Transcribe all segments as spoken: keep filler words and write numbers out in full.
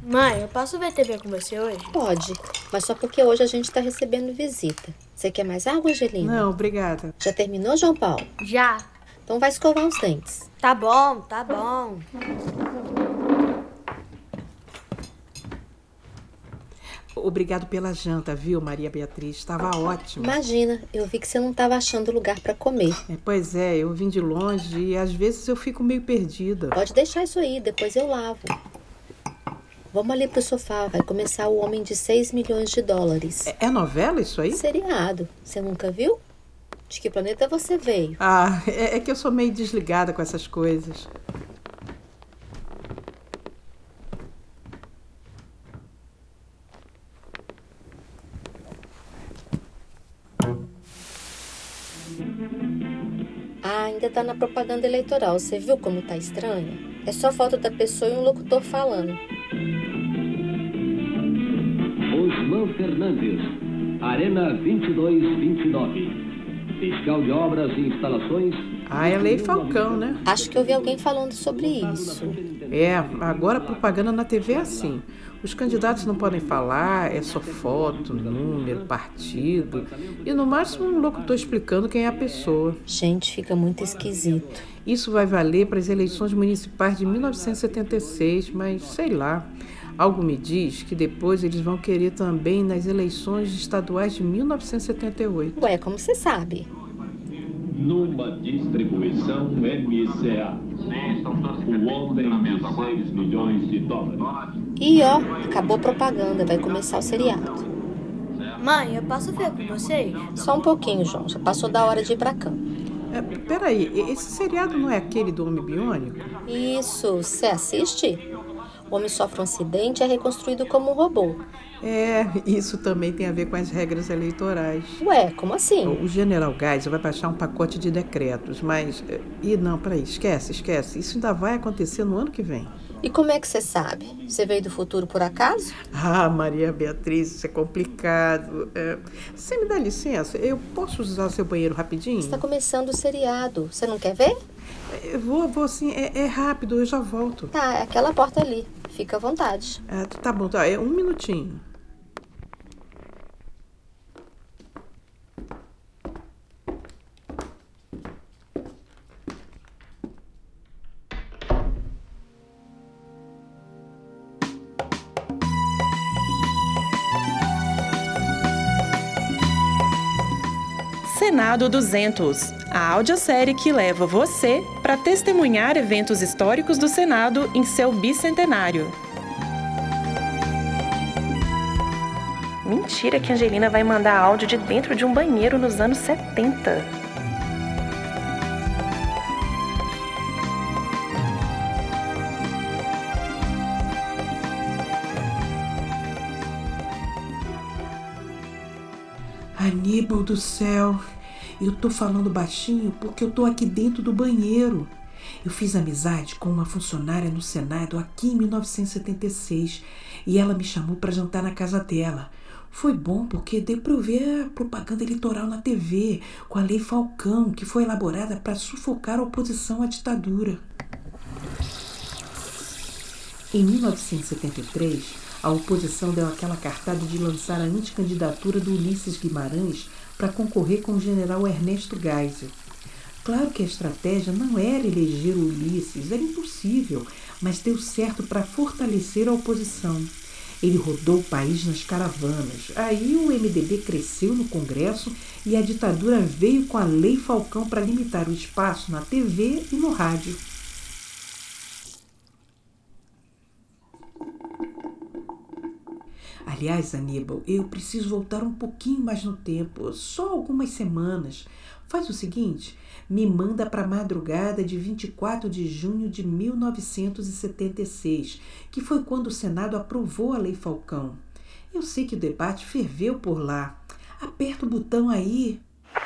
Mãe, eu posso ver T V com você hoje? Pode, mas só porque hoje a gente tá recebendo visita. Você quer mais água, Angelina? Não, obrigada. Já terminou, João Paulo? Já. Então vai escovar os dentes. Tá bom, tá bom. Obrigado pela janta, viu, Maria Beatriz? Estava ótimo. Imagina, eu vi que você não estava achando lugar para comer. É, pois é, eu vim de longe e às vezes eu fico meio perdida. Pode deixar isso aí, depois eu lavo. Vamos ali pro sofá, vai começar O Homem de seis milhões de dólares. É, é novela isso aí? Seriado. Você nunca viu? De que planeta você veio? Ah, é, é que eu sou meio desligada com essas coisas. Ah, ainda tá na propaganda eleitoral. Você viu como tá estranho? É só foto da pessoa e um locutor falando. Osman Fernandes, Arena vinte e dois vinte e nove. Fiscal de Obras e Instalações. Ah, é Lei Falcão, né? Acho que eu vi alguém falando sobre isso. É, agora a propaganda na T V é assim. Os candidatos não podem falar, é só foto, número, partido. E no máximo um locutor explicando quem é a pessoa. Gente, fica muito esquisito. Isso vai valer para as eleições municipais de mil novecentos e setenta e seis, mas sei lá. Algo me diz que depois eles vão querer também nas eleições estaduais de mil novecentos e setenta e oito. Ué, como você sabe? Numa distribuição M C A. O Homem de seis milhões de dólares. E ó, acabou a propaganda, vai começar o seriado. Mãe, eu posso ver com vocês? Só um pouquinho, João, já passou da hora de ir pra cama. É, peraí, esse seriado não é aquele do Homem Biônico? Isso, você assiste? O homem sofre um acidente e é reconstruído como um robô. É, isso também tem a ver com as regras eleitorais. Ué, como assim? O General Geisel vai baixar um pacote de decretos, mas... Ih, não, peraí, esquece, esquece. Isso ainda vai acontecer no ano que vem. E como é que você sabe? Você veio do futuro por acaso? Ah, Maria Beatriz, isso é complicado. É, você me dá licença? Eu posso usar seu banheiro rapidinho? Está começando o seriado. Você não quer ver? Eu vou, vou sim. É, é rápido, eu já volto. Tá, é aquela porta ali. Fica à vontade. Ah, tá bom, tá. É um minutinho. Senado duzentos, a audiosérie que leva você para testemunhar eventos históricos do Senado em seu bicentenário. Mentira que a Angelina vai mandar áudio de dentro de um banheiro nos anos setenta. Aníbal do céu, eu tô falando baixinho porque eu tô aqui dentro do banheiro. Eu fiz amizade com uma funcionária no Senado aqui em mil novecentos e setenta e seis e ela me chamou para jantar na casa dela. Foi bom porque deu para eu ver a propaganda eleitoral na T V com a Lei Falcão, que foi elaborada para sufocar a oposição à ditadura. Em mil novecentos e setenta e três, a oposição deu aquela cartada de lançar a anticandidatura do Ulisses Guimarães para concorrer com o general Ernesto Geisel. Claro que a estratégia não era eleger o Ulisses, era impossível, mas deu certo para fortalecer a oposição. Ele rodou o país nas caravanas. Aí o M D B cresceu no Congresso e a ditadura veio com a Lei Falcão para limitar o espaço na T V e no rádio. Aliás, Aníbal, eu preciso voltar um pouquinho mais no tempo, só algumas semanas. Faz o seguinte, me manda para a madrugada de vinte e quatro de junho de mil novecentos e setenta e seis, que foi quando o Senado aprovou a Lei Falcão. Eu sei que o debate ferveu por lá. Aperta o botão aí.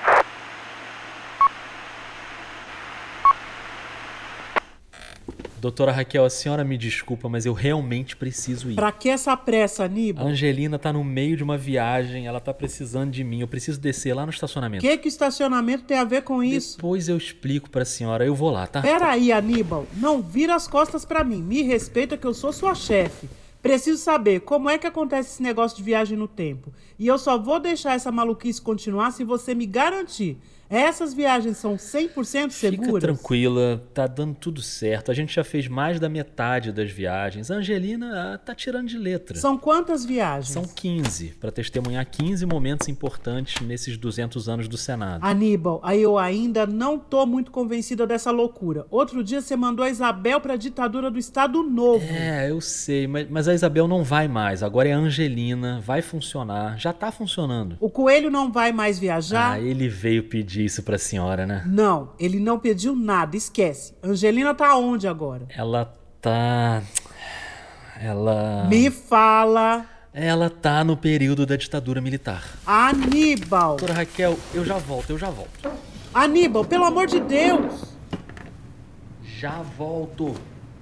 Doutora Raquel, a senhora me desculpa, mas eu realmente preciso ir. Pra que essa pressa, A Aníbal? Angelina tá no meio de uma viagem, ela tá precisando de mim. Eu preciso descer lá no O estacionamento. que que estacionamento tem a ver com isso? Depois eu explico pra senhora, eu vou lá, tá? Peraí, Aníbal, não vira as costas pra mim. Me respeita que eu sou sua chefe. Preciso saber como é que acontece esse negócio de viagem no tempo. E eu só vou deixar essa maluquice continuar se você me garantir. Essas viagens são cem por cento seguras? Fica tranquila, tá dando tudo certo. A gente já fez mais da metade das viagens. A Angelina tá tirando de letra. São quantas viagens? São quinze, para testemunhar quinze momentos importantes nesses duzentos anos do Senado. Aníbal, aí eu ainda não tô muito convencida dessa loucura. Outro dia você mandou a Isabel pra ditadura do Estado Novo. É, eu sei, mas, mas a Isabel não vai mais. Agora é a Angelina, vai funcionar. Já tá funcionando. O Coelho não vai mais viajar? Ah, ele veio pedir isso pra senhora, né? Não, ele não pediu nada, esquece. Angelina tá onde agora? Ela tá... Ela... Me fala... Ela tá no período da ditadura militar. Aníbal! Doutora Raquel, eu já volto, eu já volto. Aníbal, pelo amor de Deus! Já volto.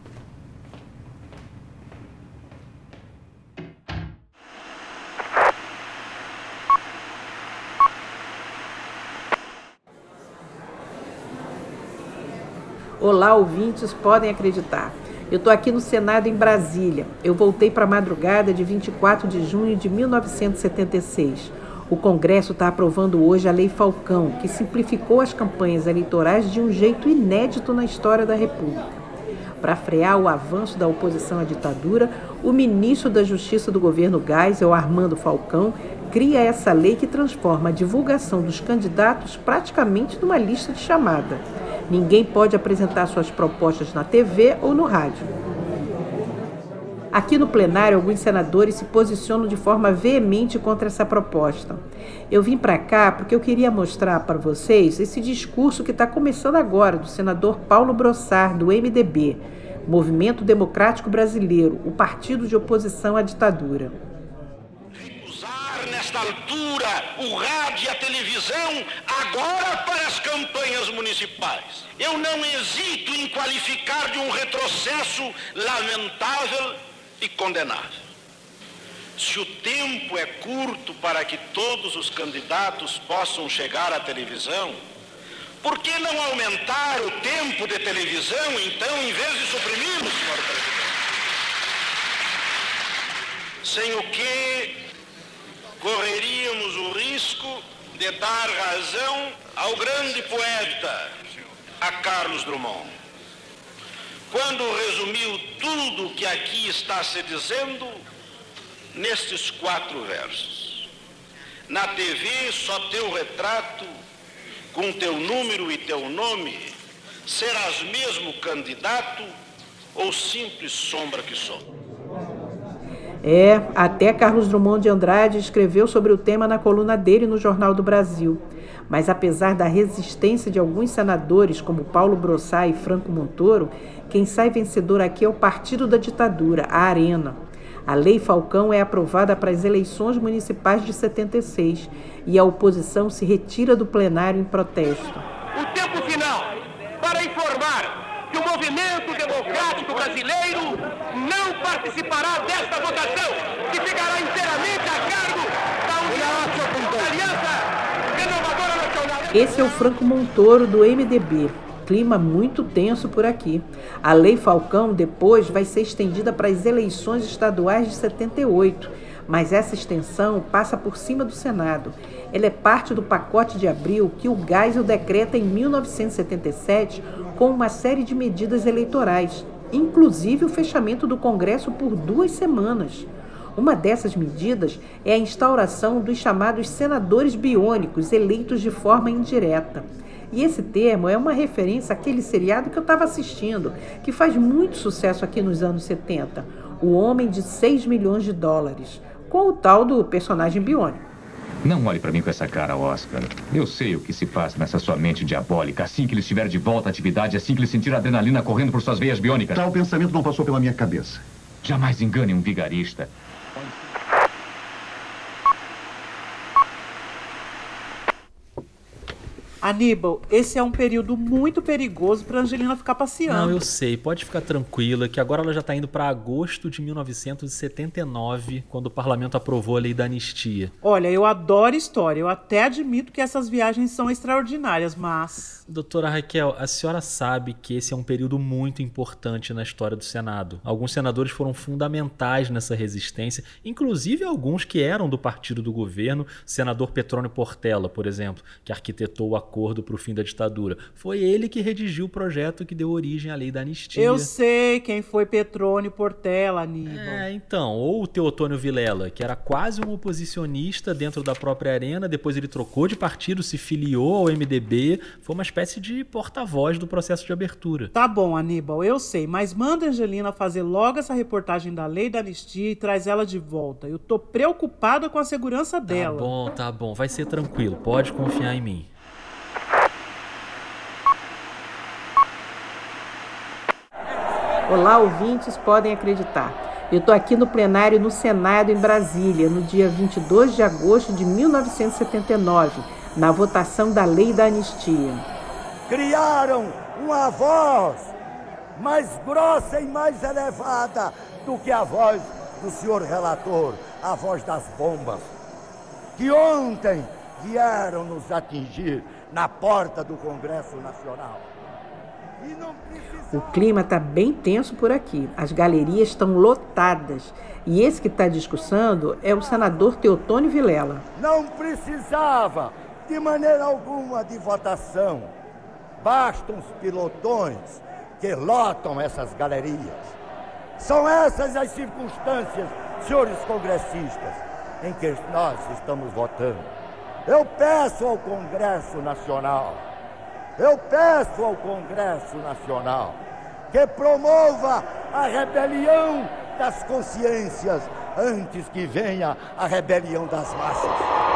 Olá, ouvintes, podem acreditar. Eu estou aqui no Senado em Brasília. Eu voltei para a madrugada de vinte e quatro de junho de mil novecentos e setenta e seis. O Congresso está aprovando hoje a Lei Falcão, que simplificou as campanhas eleitorais de um jeito inédito na história da República. Para frear o avanço da oposição à ditadura, o ministro da Justiça do governo Geisel, Armando Falcão, cria essa lei que transforma a divulgação dos candidatos praticamente numa lista de chamada. Ninguém pode apresentar suas propostas na T V ou no rádio. Aqui no plenário, alguns senadores se posicionam de forma veemente contra essa proposta. Eu vim para cá porque eu queria mostrar para vocês esse discurso que está começando agora, do senador Paulo Brossard, do M D B, Movimento Democrático Brasileiro, o partido de oposição à ditadura. Usar nesta altura o rádio e a televisão agora para as campanhas municipais. Eu não hesito em qualificar de um retrocesso lamentável e condenável. Se o tempo é curto para que todos os candidatos possam chegar à televisão, por que não aumentar o tempo de televisão, então, em vez de suprimi-lo, senhor presidente? Sem o que correríamos o risco de dar razão ao grande poeta, a Carlos Drummond, quando resumiu tudo o que aqui está se dizendo nestes quatro versos. Na T V, só teu retrato, com teu número e teu nome, serás mesmo candidato ou simples sombra que sou? É, até Carlos Drummond de Andrade escreveu sobre o tema na coluna dele no Jornal do Brasil. Mas apesar da resistência de alguns senadores, como Paulo Brossard e Franco Montoro, quem sai vencedor aqui é o partido da ditadura, a Arena. A Lei Falcão é aprovada para as eleições municipais de setenta e seis e a oposição se retira do plenário em protesto. O tempo final para informar que o movimento democrático brasileiro não participará desta votação, que ficará inteiramente a cargo da União, da Aliança Renovadora Nacional. Esse é o Franco Montoro, do M D B. Clima muito tenso por aqui. A Lei Falcão depois vai ser estendida para as eleições estaduais de setenta e oito, mas essa extensão passa por cima do Senado. Ela é parte do pacote de abril que o Geisel decreta em mil novecentos e setenta e sete com uma série de medidas eleitorais, inclusive o fechamento do Congresso por duas semanas. Uma dessas medidas é a instauração dos chamados senadores biônicos, eleitos de forma indireta. E esse termo é uma referência àquele seriado que eu estava assistindo, que faz muito sucesso aqui nos anos setenta, O Homem de seis milhões de dólares, com o tal do personagem biônico. Não olhe para mim com essa cara, Oscar. Eu sei o que se passa nessa sua mente diabólica. Assim que ele estiver de volta à atividade, assim que ele sentir a adrenalina correndo por suas veias biônicas. Tal pensamento não passou pela minha cabeça. Jamais engane um vigarista. Aníbal, esse é um período muito perigoso para Angelina ficar passeando. Não, eu sei. Pode ficar tranquila que agora ela já está indo para agosto de mil novecentos e setenta e nove, quando o parlamento aprovou a lei da anistia. Olha, eu adoro história. Eu até admito que essas viagens são extraordinárias, mas... Doutora Raquel, a senhora sabe que esse é um período muito importante na história do Senado. Alguns senadores foram fundamentais nessa resistência, inclusive alguns que eram do partido do governo, senador Petrônio Portela, por exemplo, que arquitetou o acordo para o fim da ditadura. Foi ele que redigiu o projeto que deu origem à lei da anistia. Eu sei quem foi Petrônio Portela, Aníbal. É, então, ou o Teotônio Vilela, que era quase um oposicionista dentro da própria Arena, depois ele trocou de partido, se filiou ao M D B, foi uma espécie de porta-voz do processo de abertura. Tá bom, Aníbal, eu sei, mas manda a Angelina fazer logo essa reportagem da lei da anistia e traz ela de volta. Eu tô preocupada com a segurança dela. Tá bom, tá bom, vai ser tranquilo, pode confiar em mim. Olá, ouvintes, podem acreditar. Eu estou aqui no plenário no Senado, em Brasília, no dia vinte e dois de agosto de mil novecentos e setenta e nove, na votação da Lei da Anistia. Criaram uma voz mais grossa e mais elevada do que a voz do senhor relator, a voz das bombas, que ontem vieram nos atingir na porta do Congresso Nacional. O clima está bem tenso por aqui. As galerias estão lotadas. E esse que está discursando é o senador Teotônio Vilela. Não precisava, de maneira alguma, de votação. Bastam os pilotões que lotam essas galerias. São essas as circunstâncias, senhores congressistas, em que nós estamos votando. Eu peço ao Congresso Nacional Eu peço ao Congresso Nacional que promova a rebelião das consciências antes que venha a rebelião das massas.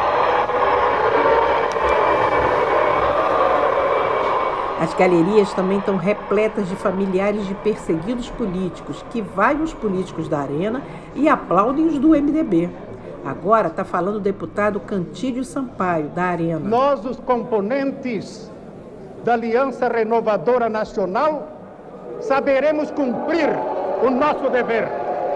As galerias também estão repletas de familiares de perseguidos políticos que vaiam os políticos da Arena e aplaudem os do M D B. Agora está falando o deputado Cantídio Sampaio, da Arena. Nós, os componentes da Aliança Renovadora Nacional, saberemos cumprir o nosso dever.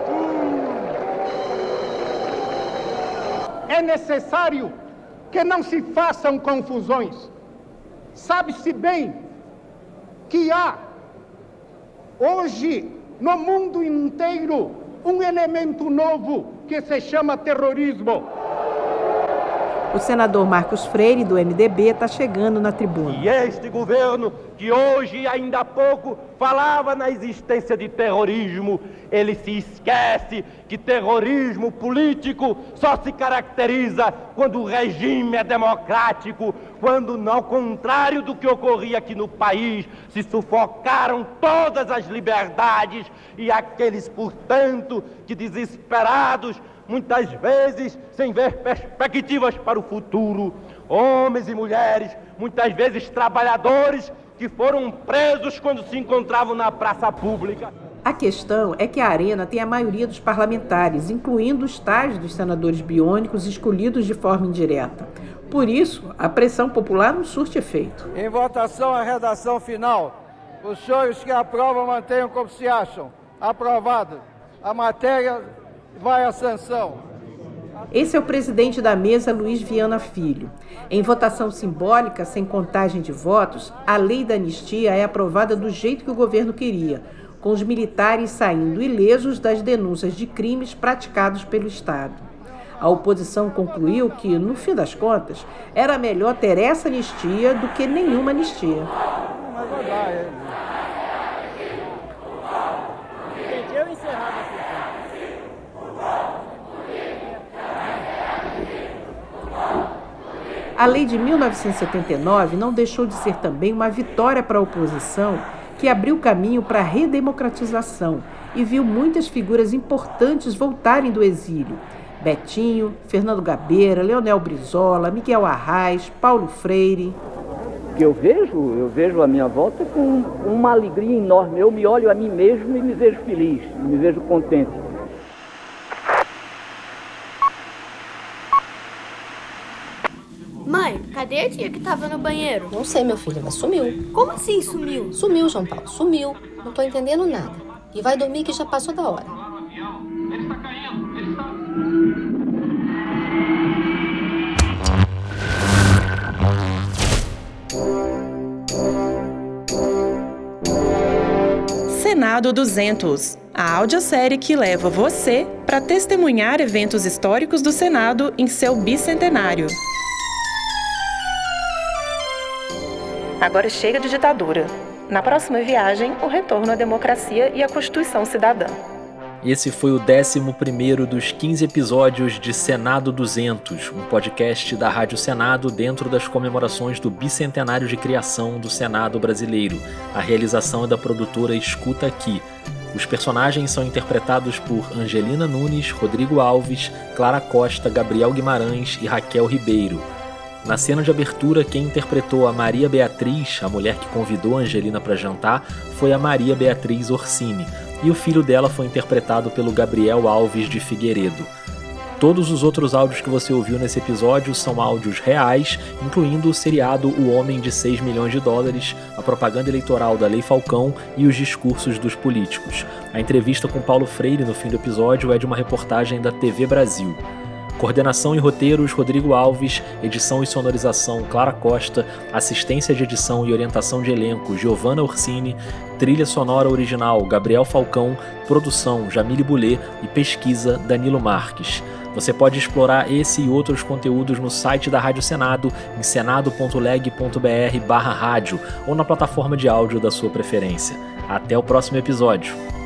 É necessário que não se façam confusões. Sabe-se bem que há, hoje, no mundo inteiro, um elemento novo que se chama terrorismo. O senador Marcos Freire, do M D B, está chegando na tribuna. E este governo, que hoje, ainda há pouco, falava na existência de terrorismo, ele se esquece que terrorismo político só se caracteriza quando o regime é democrático, quando, ao contrário do que ocorria aqui no país, se sufocaram todas as liberdades e aqueles, portanto, que desesperados, muitas vezes sem ver perspectivas para o futuro, homens e mulheres, muitas vezes trabalhadores, que foram presos quando se encontravam na praça pública. A questão é que a Arena tem a maioria dos parlamentares, incluindo os tais dos senadores biônicos escolhidos de forma indireta. Por isso, a pressão popular não surte efeito. Em votação, a redação final. Os senhores que aprovam mantenham como se acham. Aprovado. A matéria vai à sanção. Esse é o presidente da mesa, Luiz Viana Filho. Em votação simbólica, sem contagem de votos, a lei da anistia é aprovada do jeito que o governo queria, com os militares saindo ilesos das denúncias de crimes praticados pelo Estado. A oposição concluiu que, no fim das contas, era melhor ter essa anistia do que nenhuma anistia. Mas vai dar, é. Gente, eu encerrava aqui. A lei de mil novecentos e setenta e nove não deixou de ser também uma vitória para a oposição, que abriu caminho para a redemocratização e viu muitas figuras importantes voltarem do exílio. Betinho, Fernando Gabeira, Leonel Brizola, Miguel Arraes, Paulo Freire. O que eu vejo, eu vejo a minha volta com uma alegria enorme. Eu me olho a mim mesmo e me vejo feliz, me vejo contente. Mãe, cadê Cadê a tia que tava no banheiro? Não sei, meu filho, mas sumiu. Como assim sumiu? Sumiu, João Paulo, sumiu. Não tô entendendo nada. E vai dormir que já passou da hora. Ele está caindo, ele está... Senado duzentos, a audiosérie que leva você para testemunhar eventos históricos do Senado em seu bicentenário. Agora chega de ditadura. Na próxima viagem, o retorno à democracia e à Constituição Cidadã. Esse foi o décimo primeiro dos quinze episódios de Senado duzentos, um podcast da Rádio Senado dentro das comemorações do bicentenário de criação do Senado brasileiro. A realização é da produtora Escuta Aqui. Os personagens são interpretados por Angelina Nunes, Rodrigo Alves, Clara Costa, Gabriel Guimarães e Raquel Ribeiro. Na cena de abertura, quem interpretou a Maria Beatriz, a mulher que convidou a Angelina para jantar, foi a Maria Beatriz Orsini, e o filho dela foi interpretado pelo Gabriel Alves de Figueiredo. Todos os outros áudios que você ouviu nesse episódio são áudios reais, incluindo o seriado O Homem de seis milhões de dólares, a propaganda eleitoral da Lei Falcão e os discursos dos políticos. A entrevista com Paulo Freire no fim do episódio é de uma reportagem da T V Brasil. Coordenação e roteiros, Rodrigo Alves. Edição e sonorização, Clara Costa. Assistência de edição e orientação de elenco, Giovanna Orsini. Trilha sonora original, Gabriel Falcão. Produção, Jamile Boulet. E pesquisa, Danilo Marques. Você pode explorar esse e outros conteúdos no site da Rádio Senado, em senado ponto leg ponto br barra rádio, ou na plataforma de áudio da sua preferência. Até o próximo episódio.